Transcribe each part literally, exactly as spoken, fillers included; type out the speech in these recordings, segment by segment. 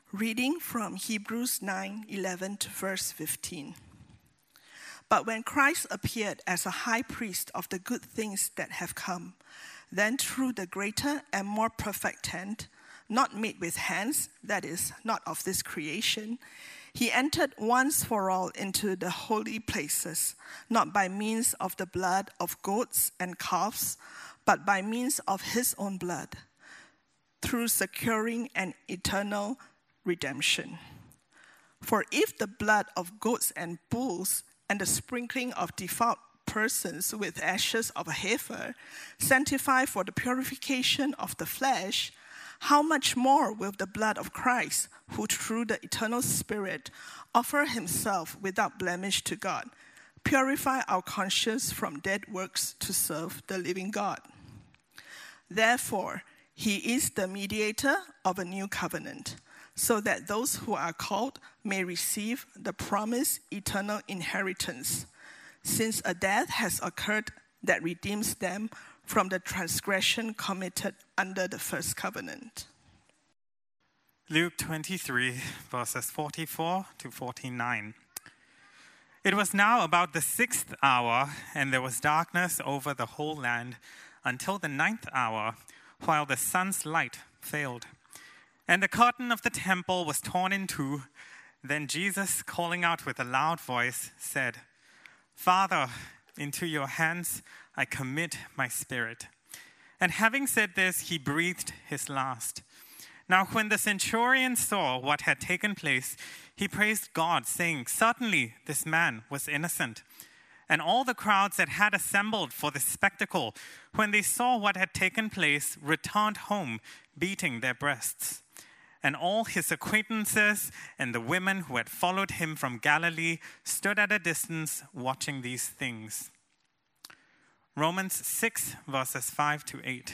Reading from Hebrews nine eleven to verse fifteen. But when Christ appeared as a high priest of the good things that have come, then through the greater and more perfect tent, not made with hands, that is, not of this creation, he entered once for all into the holy places, not by means of the blood of goats and calves, but by means of his own blood, through securing an eternal redemption. For if the blood of goats and bulls and the sprinkling of defiled persons with ashes of a heifer sanctify for the purification of the flesh, how much more will the blood of Christ, who through the eternal Spirit offered himself without blemish to God, purify our conscience from dead works to serve the living God? Therefore, he is the mediator of a new covenant, so that those who are called may receive the promised eternal inheritance, since a death has occurred that redeems them from the transgression committed under the first covenant. Luke twenty-three, verses forty-four to forty-nine. It was now about the sixth hour, and there was darkness over the whole land until the ninth hour, while the sun's light failed. And the curtain of the temple was torn in two. Then Jesus, calling out with a loud voice, said, Father, into your hands I commit my spirit. And having said this, he breathed his last. Now when the centurion saw what had taken place, he praised God, saying, Certainly this man was innocent. And all the crowds that had assembled for the spectacle, when they saw what had taken place, returned home, beating their breasts. And all his acquaintances and the women who had followed him from Galilee stood at a distance watching these things. Romans six, verses five to eight.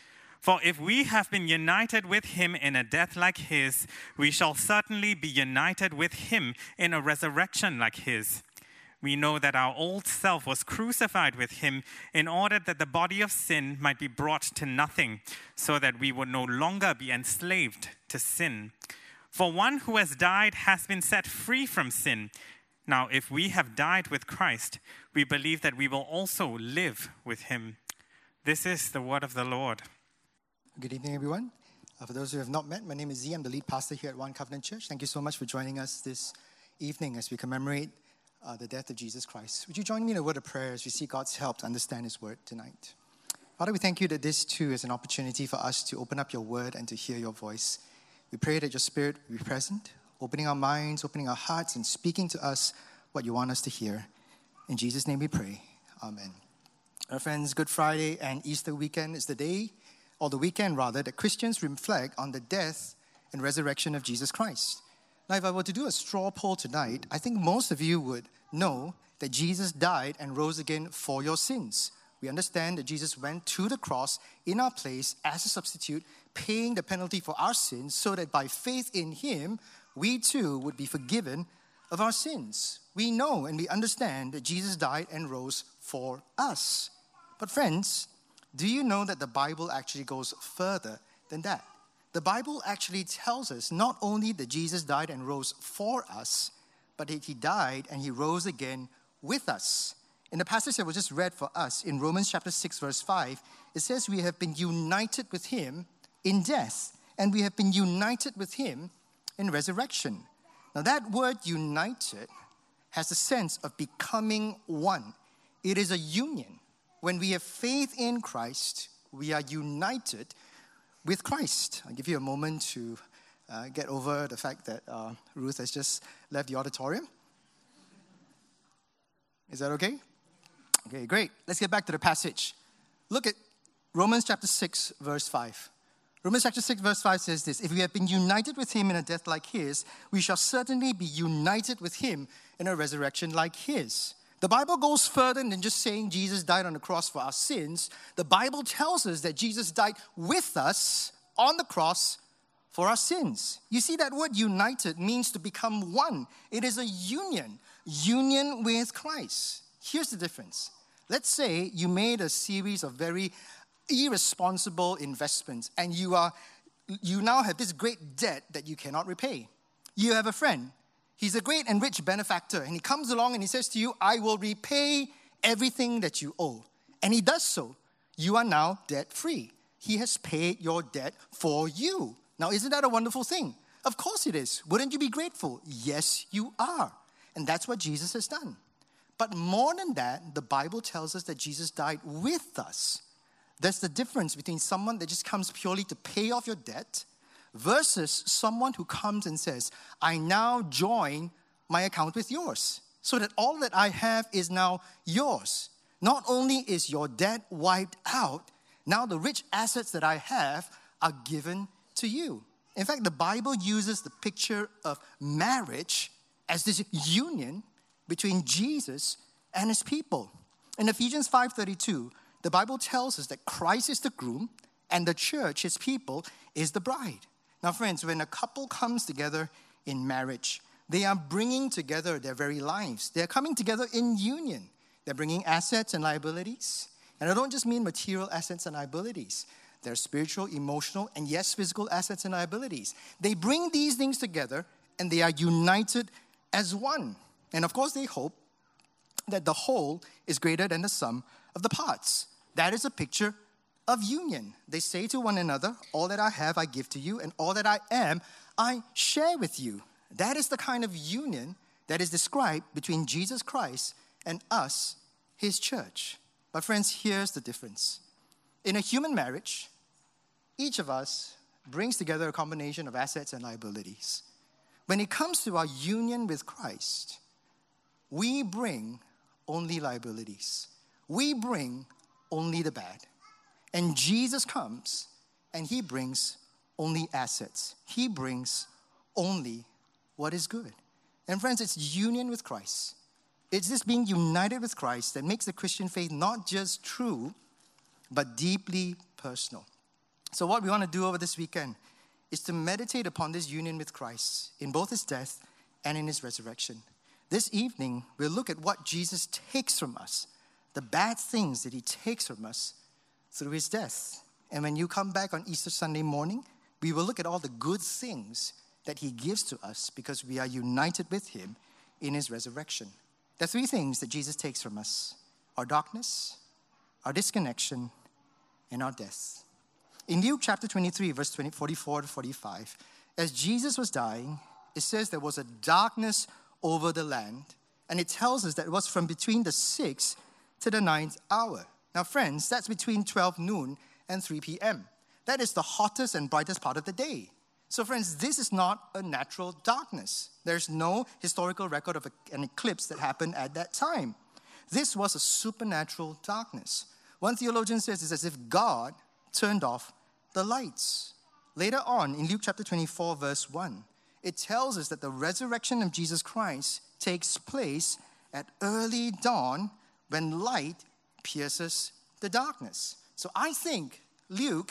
For if we have been united with him in a death like his, we shall certainly be united with him in a resurrection like his. We know that our old self was crucified with him in order that the body of sin might be brought to nothing, so that we would no longer be enslaved to sin. For one who has died has been set free from sin. Now, if we have died with Christ, we believe that we will also live with him. This is the word of the Lord. Good evening, everyone. Uh, for those who have not met, my name is Z. I'm the lead pastor here at One Covenant Church. Thank you so much for joining us this evening as we commemorate Uh, the death of Jesus Christ. Would you join me in a word of prayer as we seek God's help to understand his word tonight? Father, we thank you that this too is an opportunity for us to open up your word and to hear your voice. We pray that your spirit will be present, opening our minds, opening our hearts, and speaking to us what you want us to hear. In Jesus' name we pray. Amen. Our friends, Good Friday and Easter weekend is the day, or the weekend rather, that Christians reflect on the death and resurrection of Jesus Christ. Now, if I were to do a straw poll tonight, I think most of you would know that Jesus died and rose again for your sins. We understand that Jesus went to the cross in our place as a substitute, paying the penalty for our sins so that by faith in him, we too would be forgiven of our sins. We know and we understand that Jesus died and rose for us. But friends, do you know that the Bible actually goes further than that? The Bible actually tells us not only that Jesus died and rose for us, but that he died and he rose again with us. In the passage that was just read for us in Romans chapter six, verse five, it says we have been united with him in death, and we have been united with him in resurrection. Now that word united has the sense of becoming one. It is a union. When we have faith in Christ, we are united with Christ. I'll give you a moment to uh, get over the fact that uh, Ruth has just left the auditorium. Is that okay? Okay, great. Let's get back to the passage. Look at Romans chapter six, verse five. Romans chapter six, verse five says this: If we have been united with him in a death like his, we shall certainly be united with him in a resurrection like his. The Bible goes further than just saying Jesus died on the cross for our sins. The Bible tells us that Jesus died with us on the cross for our sins. You see, that word united means to become one. It is a union, union with Christ. Here's the difference. Let's say you made a series of very irresponsible investments and you are you now have this great debt that you cannot repay. You have a friend. He's a great and rich benefactor, and he comes along and he says to you, I will repay everything that you owe. And he does so. You are now debt-free. He has paid your debt for you. Now, isn't that a wonderful thing? Of course it is. Wouldn't you be grateful? Yes, you are. And that's what Jesus has done. But more than that, the Bible tells us that Jesus died with us. That's the difference between someone that just comes purely to pay off your debt versus someone who comes and says, I now join my account with yours, so that all that I have is now yours. Not only is your debt wiped out, now the rich assets that I have are given to you. In fact, the Bible uses the picture of marriage as this union between Jesus and his people. In Ephesians five thirty-two, the Bible tells us that Christ is the groom and the church, his people, is the bride. Now, friends, when a couple comes together in marriage, they are bringing together their very lives. They're coming together in union. They're bringing assets and liabilities. And I don't just mean material assets and liabilities. They're spiritual, emotional, and yes, physical assets and liabilities. They bring these things together and they are united as one. And of course, they hope that the whole is greater than the sum of the parts. That is a picture of union. They say to one another, all that I have, I give to you, and all that I am, I share with you. That is the kind of union that is described between Jesus Christ and us, his church. But friends, here's the difference. In a human marriage, each of us brings together a combination of assets and liabilities. When it comes to our union with Christ, we bring only liabilities. We bring only the bad. And Jesus comes and he brings only assets. He brings only what is good. And friends, it's union with Christ. It's this being united with Christ that makes the Christian faith not just true, but deeply personal. So what we want to do over this weekend is to meditate upon this union with Christ in both his death and in his resurrection. This evening, we'll look at what Jesus takes from us, the bad things that he takes from us through his death. And when you come back on Easter Sunday morning, we will look at all the good things that he gives to us because we are united with him in his resurrection. There are three things that Jesus takes from us: our darkness, our disconnection, and our death. In Luke chapter twenty-three, verse forty-four to forty-five, as Jesus was dying, it says there was a darkness over the land, and it tells us that it was from between the sixth to the ninth hour. Now, friends, that's between twelve noon and three p.m. That is the hottest and brightest part of the day. So, friends, this is not a natural darkness. There's no historical record of a, an eclipse that happened at that time. This was a supernatural darkness. One theologian says it's as if God turned off the lights. Later on, in Luke chapter twenty-four, verse one, it tells us that the resurrection of Jesus Christ takes place at early dawn when light pierces the darkness. So I think Luke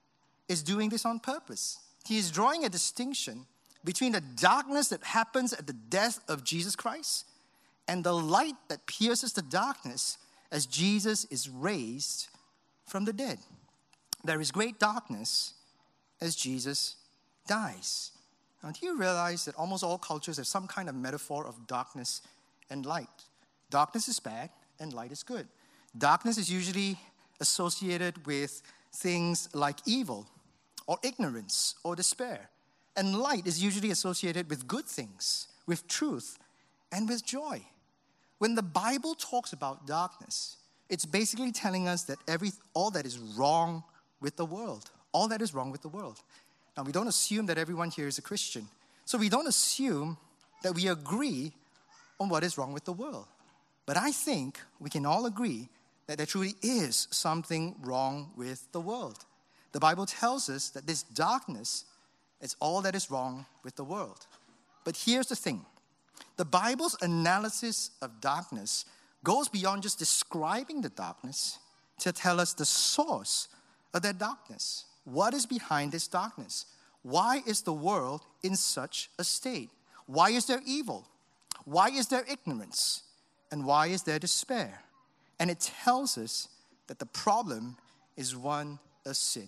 is doing this on purpose. He is drawing a distinction between the darkness that happens at the death of Jesus Christ and the light that pierces the darkness as Jesus is raised from the dead. There is great darkness as Jesus dies. Now, do you realize that almost all cultures have some kind of metaphor of darkness and light? Darkness is bad and light is good. Darkness is usually associated with things like evil or ignorance or despair. And light is usually associated with good things, with truth, and with joy. When the Bible talks about darkness, it's basically telling us that every all that is wrong with the world, all that is wrong with the world. Now, we don't assume that everyone here is a Christian. So we don't assume that we agree on what is wrong with the world. But I think we can all agree that there truly is something wrong with the world. The Bible tells us that this darkness is all that is wrong with the world. But here's the thing. The Bible's analysis of darkness goes beyond just describing the darkness to tell us the source of that darkness. What is behind this darkness? Why is the world in such a state? Why is there evil? Why is there ignorance? And why is there despair? And it tells us that the problem is one of sin.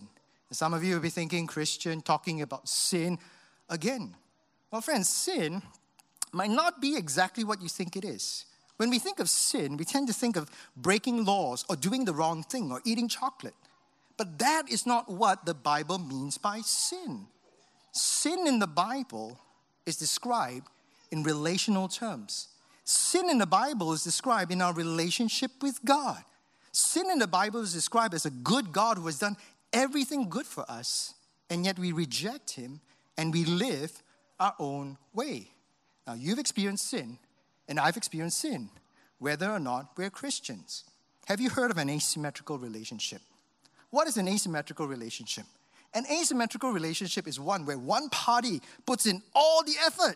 Some of you will be thinking, Christian, talking about sin again. Well, friends, sin might not be exactly what you think it is. When we think of sin, we tend to think of breaking laws or doing the wrong thing or eating chocolate. But that is not what the Bible means by sin. Sin in the Bible is described in relational terms. Sin in the Bible is described in our relationship with God. Sin in the Bible is described as a good God who has done everything good for us, and yet we reject him and we live our own way. Now, you've experienced sin, and I've experienced sin, whether or not we're Christians. Have you heard of an asymmetrical relationship? What is an asymmetrical relationship? An asymmetrical relationship is one where one party puts in all the effort,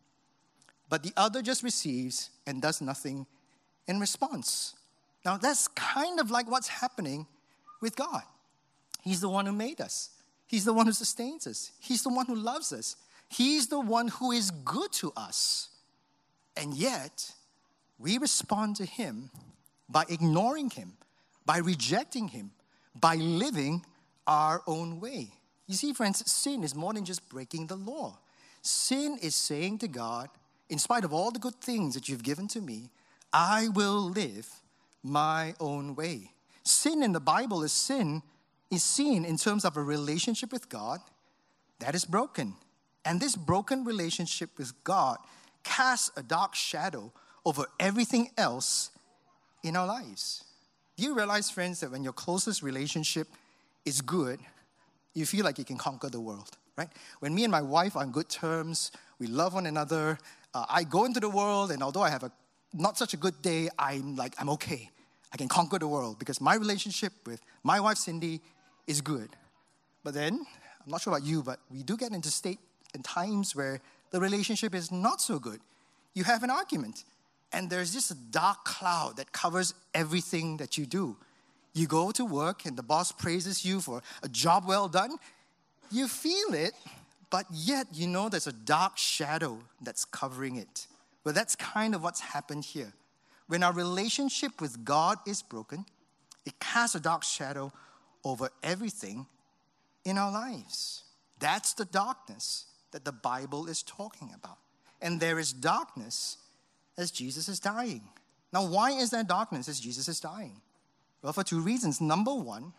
but the other just receives and does nothing in response. Now, that's kind of like what's happening with God. He's the one who made us. He's the one who sustains us. He's the one who loves us. He's the one who is good to us. And yet, we respond to him by ignoring him, by rejecting him, by living our own way. You see, friends, sin is more than just breaking the law. Sin is saying to God, in spite of all the good things that you've given to me, I will live my own way. Sin in the Bible is sin is seen in terms of a relationship with God that is broken. And this broken relationship with God casts a dark shadow over everything else in our lives. Do you realize, friends, that when your closest relationship is good, you feel like you can conquer the world, right? When me and my wife are on good terms, we love one another, uh, I go into the world, and although I have a not such a good day, I'm like, I'm okay. I can conquer the world because my relationship with my wife, Cindy, is good. But then, I'm not sure about you, but we do get into state and times where the relationship is not so good. You have an argument, and there's just a dark cloud that covers everything that you do. You go to work, and the boss praises you for a job well done. You feel it, but yet you know there's a dark shadow that's covering it. Well, that's kind of what's happened here. When our relationship with God is broken, it casts a dark shadow over everything in our lives. That's the darkness that the Bible is talking about. And there is darkness as Jesus is dying. Now, why is there darkness as Jesus is dying? Well, for two reasons. Number one,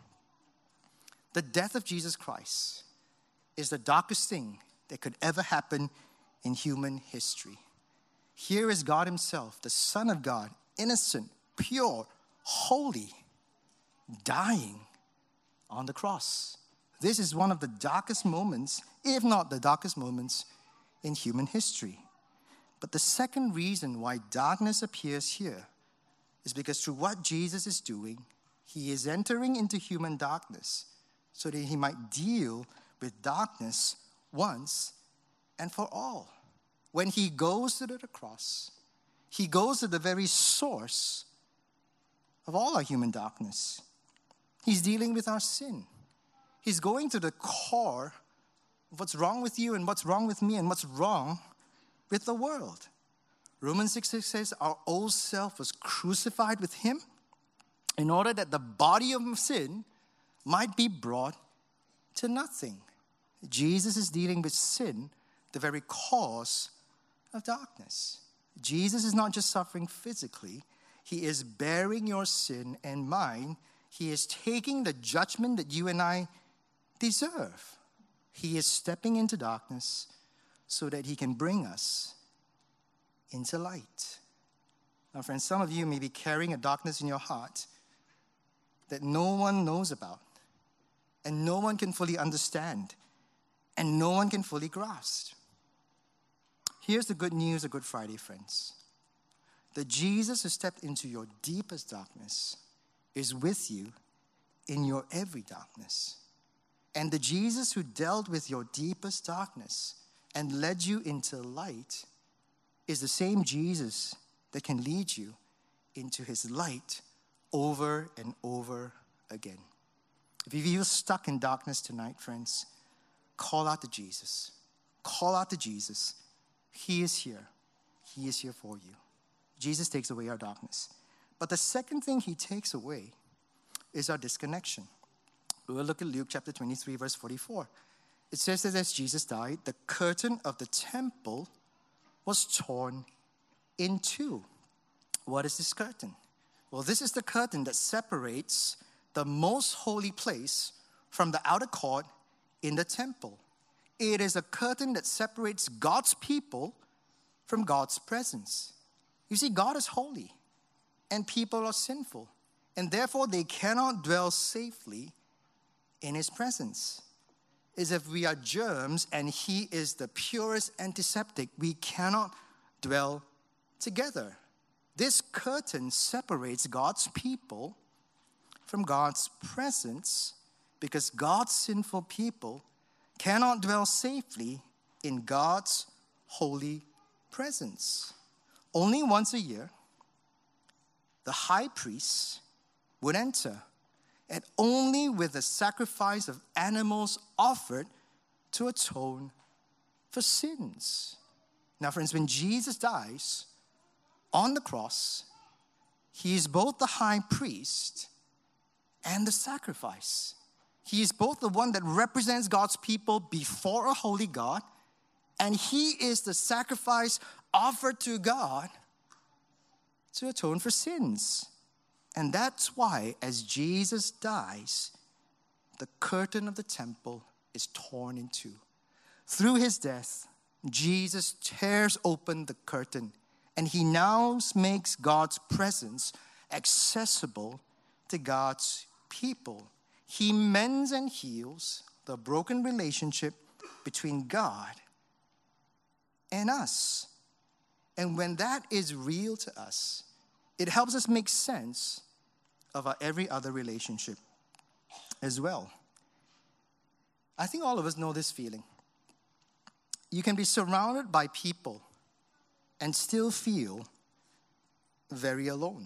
the death of Jesus Christ is the darkest thing that could ever happen in human history. Here is God himself, the Son of God, innocent, pure, holy, dying on the cross. This is one of the darkest moments, if not the darkest moments, in human history. But the second reason why darkness appears here is because through what Jesus is doing, he is entering into human darkness so that he might deal with darkness once and for all. When he goes to the cross, he goes to the very source of all our human darkness. He's dealing with our sin. He's going to the core of what's wrong with you and what's wrong with me and what's wrong with the world. Romans six six says our old self was crucified with him in order that the body of sin might be brought to nothing. Jesus is dealing with sin, the very cause of darkness. Jesus is not just suffering physically. He is bearing your sin and mine. He is taking the judgment that you and I deserve. He is stepping into darkness so that he can bring us into light. Now, friends, some of you may be carrying a darkness in your heart that no one knows about, and no one can fully understand, and no one can fully grasp. Here's the good news of Good Friday, friends. That Jesus who stepped into your deepest darkness is with you in your every darkness. And the Jesus who dealt with your deepest darkness and led you into light is the same Jesus that can lead you into his light over and over again. If you feel stuck in darkness tonight, friends, call out to Jesus. Call out to Jesus. He is here. He is here for you. Jesus takes away our darkness. But the second thing he takes away is our disconnection. We'll look at Luke chapter twenty-three, verse forty-four. It says that as Jesus died, the curtain of the temple was torn in two. What is this curtain? Well, this is the curtain that separates the most holy place from the outer court in the temple. It is a curtain that separates God's people from God's presence. You see, God is holy and people are sinful, and therefore they cannot dwell safely in his presence. As if we are germs and he is the purest antiseptic, we cannot dwell together. This curtain separates God's people from God's presence because God's sinful people cannot dwell safely in God's holy presence. Only once a year, the high priest would enter, and only with the sacrifice of animals offered to atone for sins. Now, friends, when Jesus dies on the cross, he is both the high priest and the sacrifice. He is both the one that represents God's people before a holy God, and he is the sacrifice offered to God to atone for sins. And that's why, as Jesus dies, the curtain of the temple is torn in two. Through his death, Jesus tears open the curtain, and he now makes God's presence accessible to God's people. He mends and heals the broken relationship between God and us. And when that is real to us, it helps us make sense of our every other relationship as well. I think all of us know this feeling. You can be surrounded by people and still feel very alone.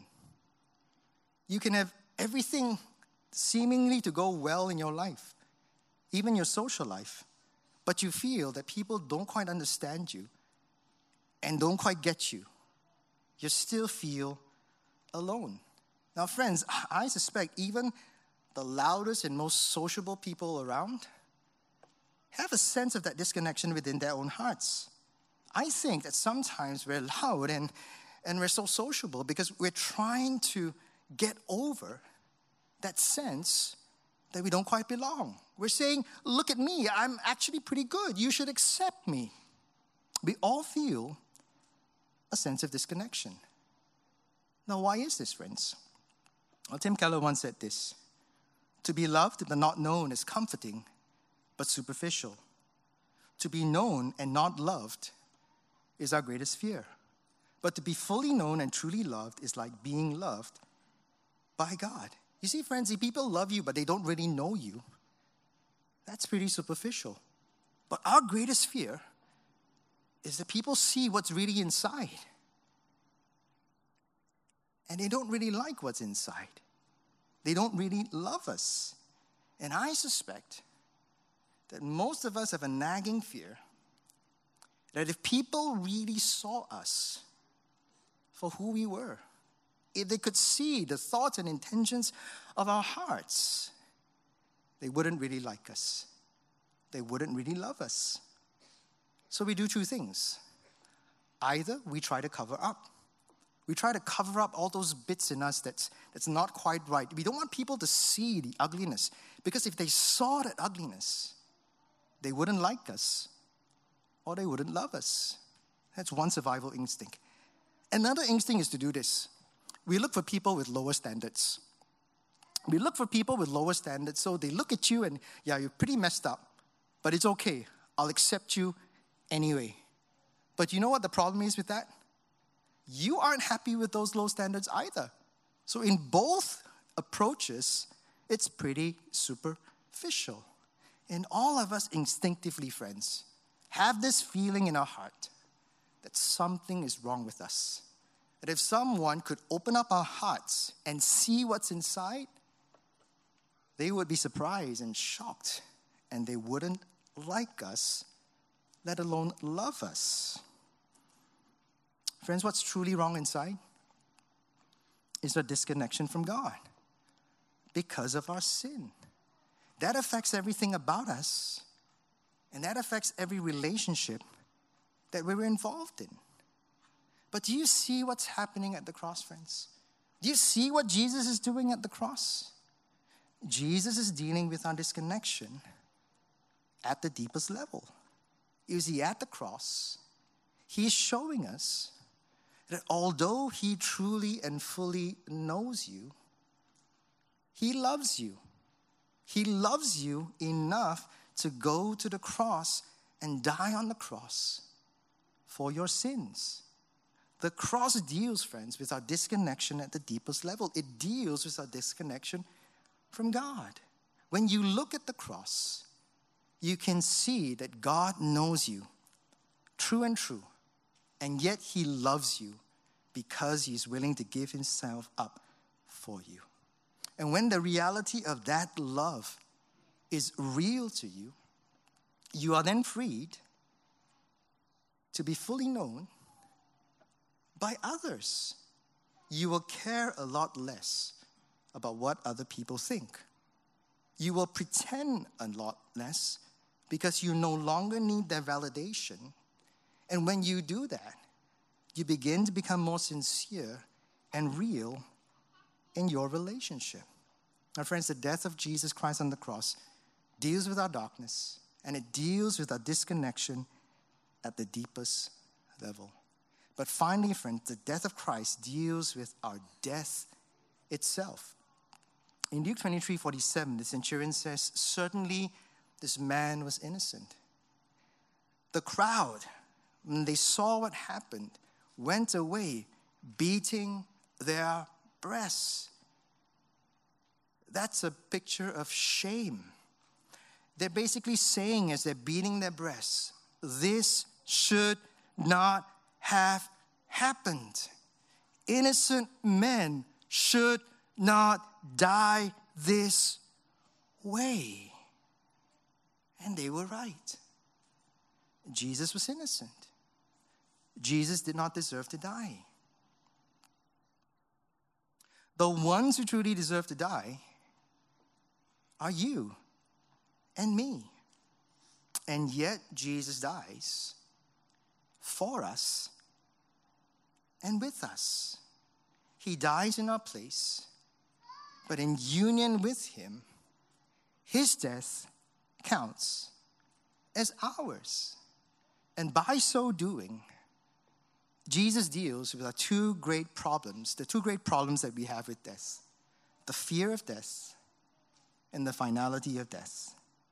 You can have everything seemingly to go well in your life, even your social life, but you feel that people don't quite understand you and don't quite get you. You still feel alone. Now, friends, I suspect even the loudest and most sociable people around have a sense of that disconnection within their own hearts. I think that sometimes we're loud and, and we're so sociable because we're trying to get over that sense that we don't quite belong. We're saying, look at me, I'm actually pretty good. You should accept me. We all feel a sense of disconnection. Now, why is this, friends? Well, Tim Keller once said this: to be loved but not known is comforting, but superficial. To be known and not loved is our greatest fear. But to be fully known and truly loved is like being loved by God. You see, friends, if people love you but they don't really know you, that's pretty superficial. But our greatest fear is that people see what's really inside. And they don't really like what's inside. They don't really love us. And I suspect that most of us have a nagging fear that if people really saw us for who we were, if they could see the thoughts and intentions of our hearts, they wouldn't really like us. They wouldn't really love us. So we do two things. Either we try to cover up. We try to cover up all those bits in us that's, that's not quite right. We don't want people to see the ugliness, because if they saw that ugliness, they wouldn't like us or they wouldn't love us. That's one survival instinct. Another instinct is to do this. We look for people with lower standards. We look for people with lower standards, so they look at you and, yeah, you're pretty messed up, but it's okay. I'll accept you anyway. But you know what the problem is with that? You aren't happy with those low standards either. So in both approaches, it's pretty superficial. And all of us instinctively, friends, have this feeling in our heart that something is wrong with us. That if someone could open up our hearts and see what's inside, they would be surprised and shocked, and they wouldn't like us, let alone love us. Friends, what's truly wrong inside is a disconnection from God because of our sin. that affects everything about us, and that affects every relationship that we're involved in. But do you see what's happening at the cross, friends? Do you see what Jesus is doing at the cross? Jesus is dealing with our disconnection at the deepest level. You see, at the cross, he's showing us that although he truly and fully knows you, he loves you. He loves you enough to go to the cross and die on the cross for your sins. The cross deals, friends, with our disconnection at the deepest level. It deals with our disconnection from God. When you look at the cross, you can see that God knows you, true and true, and yet he loves you because he's willing to give himself up for you. And when the reality of that love is real to you, you are then freed to be fully known by others. You will care a lot less about what other people think. You will pretend a lot less because you no longer need their validation. And when you do that, you begin to become more sincere and real in your relationship. Now, friends, the death of Jesus Christ on the cross deals with our darkness, and it deals with our disconnection at the deepest level. But finally, friends, the death of Christ deals with our death itself. In Luke twenty-three forty-seven, the centurion says, "Certainly this man was innocent." The crowd, when they saw what happened, went away beating their breasts. That's a picture of shame. They're basically saying, as they're beating their breasts, this should not have happened. Innocent men should not die this way. And they were right. Jesus was innocent. Jesus did not deserve to die. The ones who truly deserve to die are you and me. And yet Jesus dies for us and with us. He dies in our place, but in union with him, his death counts as ours. And by so doing, Jesus deals with our two great problems, the two great problems that we have with death: the fear of death and the finality of death.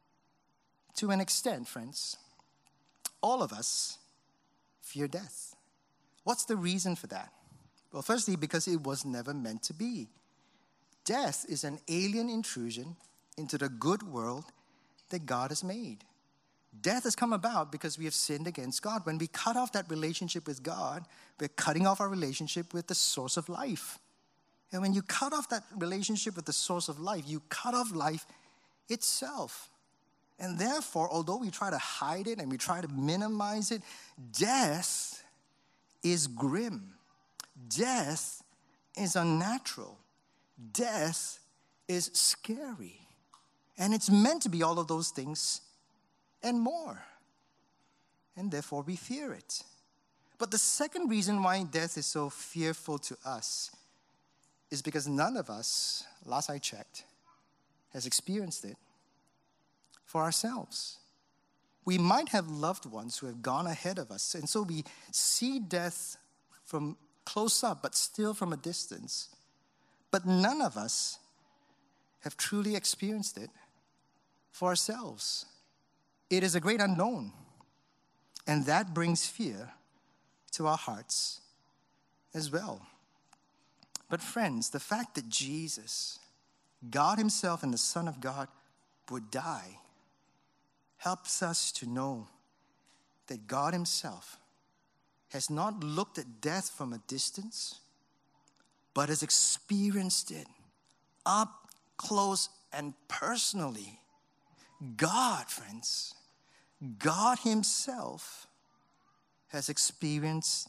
To an extent, friends, all of us fear death. What's the reason for that? Well, firstly, because it was never meant to be. Death is an alien intrusion into the good world that God has made. Death has come about because we have sinned against God. When we cut off that relationship with God, we're cutting off our relationship with the source of life. And when you cut off that relationship with the source of life, you cut off life itself. And therefore, although we try to hide it and we try to minimize it, death is grim. Death is unnatural. Death is scary. And it's meant to be all of those things and more. And therefore we fear it. But the second reason why death is so fearful to us is because none of us, last I checked, has experienced it for ourselves. We might have loved ones who have gone ahead of us, and so we see death from close up, but still from a distance. But none of us have truly experienced it for ourselves. It is a great unknown, and that brings fear to our hearts as well. But friends, the fact that Jesus, God himself and the Son of God, would die helps us to know that God himself has not looked at death from a distance, but has experienced it up close and personally. God, friends, God himself has experienced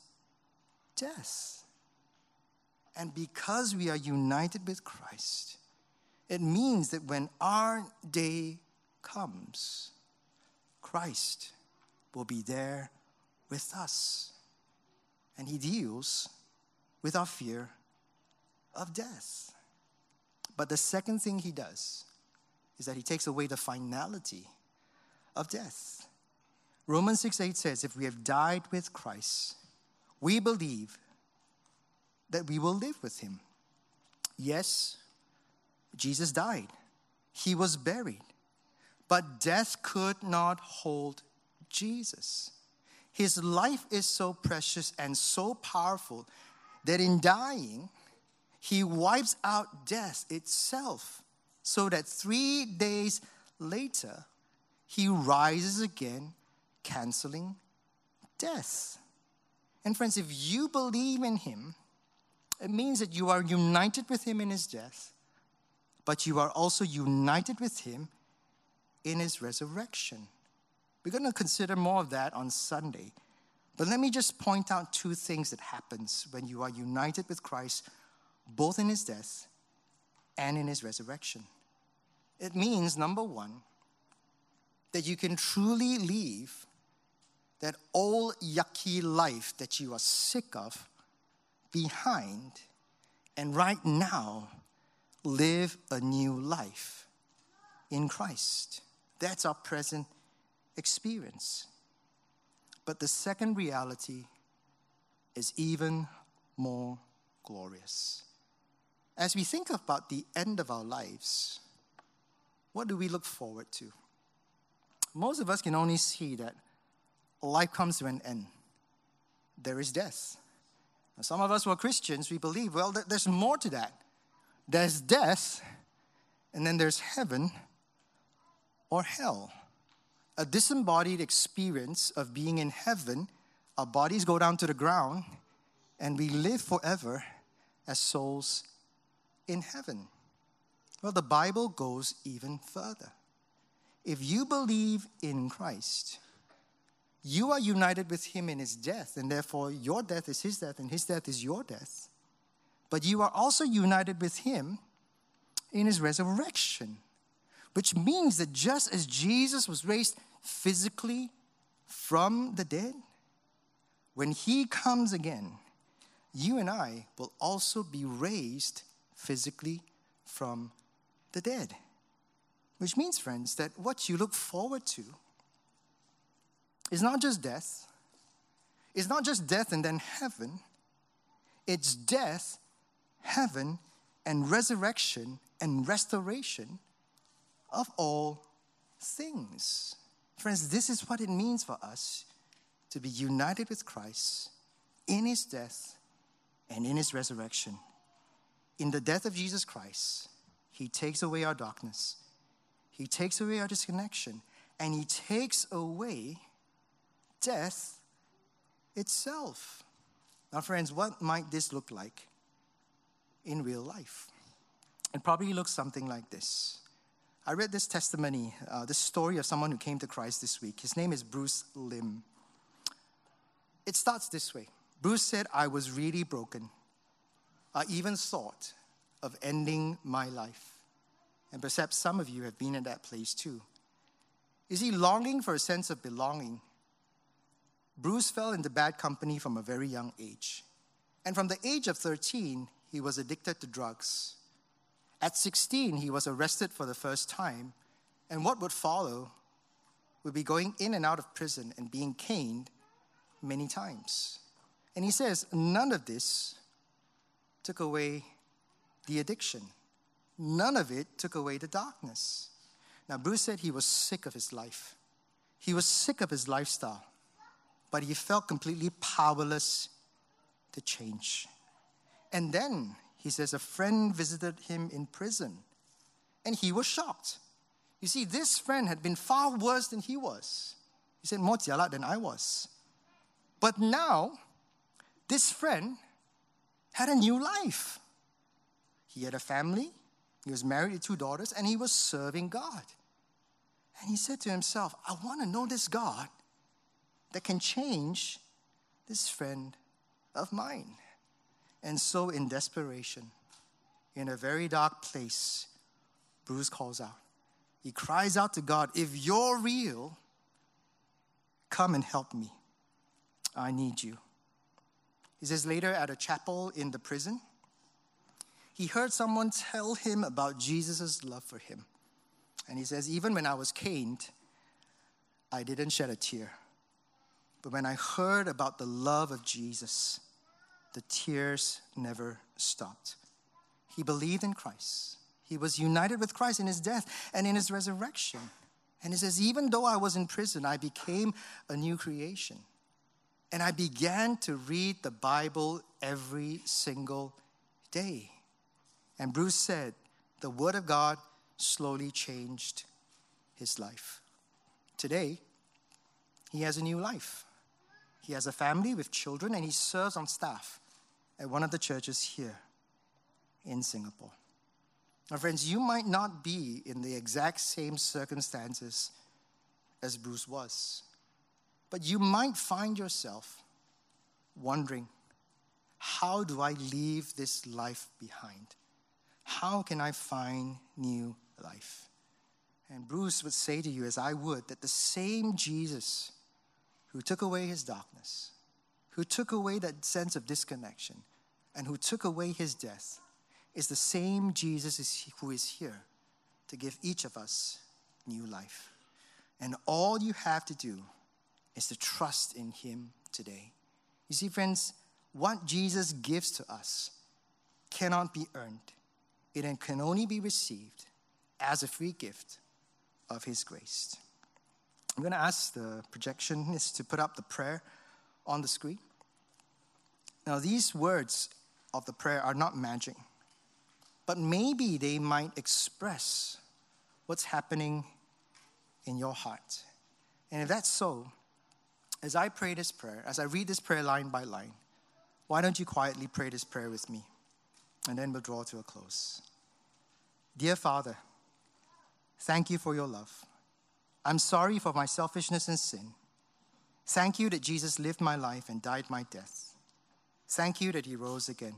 death. And because we are united with Christ, It means that when our day comes, Christ will be there with us. And he deals with our fear of death. But the second thing he does is that he takes away the finality of death. Romans six eight says, if we have died with Christ, we believe that we will live with him. Yes, Jesus died. He was buried. But death could not hold Jesus. His life is so precious and so powerful that in dying, he wipes out death itself, so that three days later, he rises again, canceling death. And friends, if you believe in him, it means that you are united with him in his death, but you are also united with him in his resurrection. We're going to consider more of that on Sunday. But let me just point out two things that happens when you are united with Christ, both in his death and in his resurrection. It means, number one, that you can truly leave that old yucky life that you are sick of behind, and right now live a new life in Christ. That's our present experience. But the second reality is even more glorious. As we think about the end of our lives, what do we look forward to? Most of us can only see that life comes to an end. There is death. Now, some of us who are Christians, we believe, well, there's more to that. There's death, and then there's heaven or hell. A disembodied experience of being in heaven. Our bodies go down to the ground, and we live forever as souls in heaven. Well, the Bible goes even further. If you believe in Christ, you are united with him in his death, and therefore your death is his death, and his death is your death. But you are also united with him in his resurrection, which means that just as Jesus was raised physically from the dead, when he comes again, you and I will also be raised physically from the dead. Which means, friends, that what you look forward to is not just death. It's not just death and then heaven. It's death, heaven, and resurrection and restoration of all things. Friends, this is what it means for us to be united with Christ in his death and in his resurrection. In the death of Jesus Christ, he takes away our darkness. He takes away our disconnection. And he takes away death itself. Now, friends, what might this look like in real life? It probably looks something like this. I read this testimony, uh, this story of someone who came to Christ this week. His name is Bruce Lim. It starts this way. Bruce said, I was really broken. I even thought of ending my life. And perhaps some of you have been in that place too. Is he longing for a sense of belonging? Bruce fell into bad company from a very young age. And from the age of thirteen, he was addicted to drugs. At sixteen, he was arrested for the first time. And what would follow would be going in and out of prison and being caned many times. And he says, none of this took away the addiction. None of it took away the darkness. Now, Bruce said he was sick of his life. He was sick of his lifestyle. But he felt completely powerless to change. And then, he says, a friend visited him in prison. And he was shocked. You see, this friend had been far worse than he was. He said, more jialat than I was. But now, this friend had a new life. He had a family. He was married to two daughters, and he was serving God. And he said to himself, I want to know this God that can change this friend of mine. And so in desperation, in a very dark place, Bruce calls out. He cries out to God, if you're real, come and help me. I need you. He says later at a chapel in the prison, he heard someone tell him about Jesus' love for him. And he says, even when I was caned, I didn't shed a tear. But when I heard about the love of Jesus, the tears never stopped. He believed in Christ. He was united with Christ in his death and in his resurrection. And he says, even though I was in prison, I became a new creation. And I began to read the Bible every single day. And Bruce said, the Word of God slowly changed his life. Today, he has a new life. He has a family with children, and he serves on staff at one of the churches here in Singapore. Now, friends, you might not be in the exact same circumstances as Bruce was, but you might find yourself wondering, how do I leave this life behind? How can I find new life? And Bruce would say to you, as I would, that the same Jesus who took away his darkness, who took away that sense of disconnection, and who took away his death, is the same Jesus who is here to give each of us new life. And all you have to do is to trust in him today. You see, friends, what Jesus gives to us cannot be earned. It can only be received as a free gift of his grace. I'm going to ask the projectionist to put up the prayer on the screen. Now, these words of the prayer are not magic, but maybe they might express what's happening in your heart. And if that's so, as I pray this prayer, as I read this prayer line by line, why don't you quietly pray this prayer with me? And then we'll draw to a close. Dear Father, thank you for your love. I'm sorry for my selfishness and sin. Thank you that Jesus lived my life and died my death. Thank you that he rose again.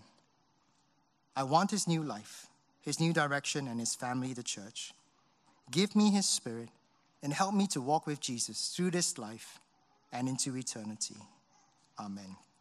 I want his new life, his new direction, and his family, the church. Give me his spirit and help me to walk with Jesus through this life and into eternity. Amen.